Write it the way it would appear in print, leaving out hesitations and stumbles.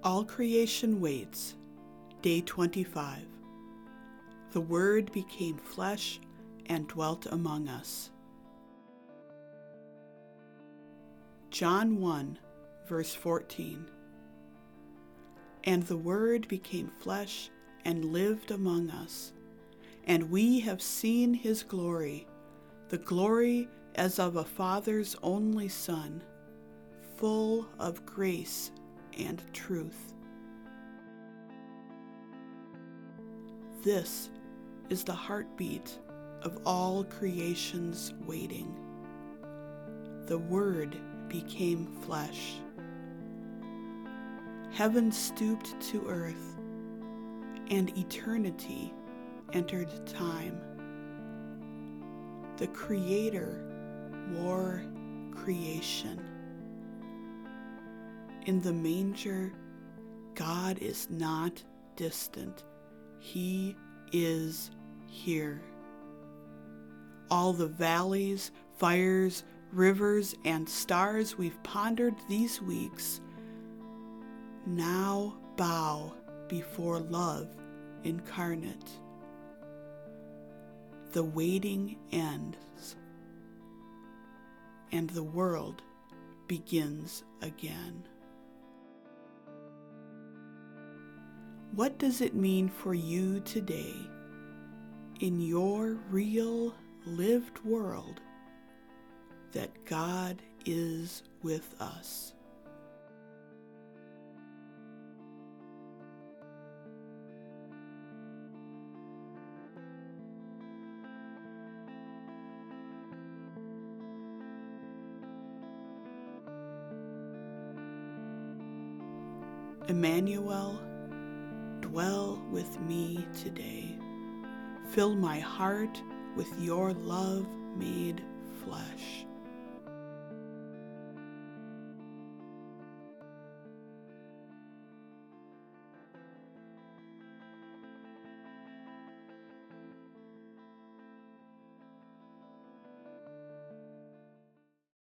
All creation waits. Day 25. The Word became flesh and dwelt among us. John 1, verse 14. And the Word became flesh and lived among us, and we have seen his glory, the glory as of a Father's only Son, full of grace and truth. This is the heartbeat of all creation's waiting. The Word became flesh. Heaven stooped to earth, and eternity entered time. The Creator wore creation. In the manger, God is not distant. He is here. All the valleys, fires, rivers, and stars we've pondered these weeks now bow before love incarnate. The waiting ends, and the world begins again. What does it mean for you today, in your real, lived world, that God is with us? Emmanuel, dwell with me today. Fill my heart with your love made flesh.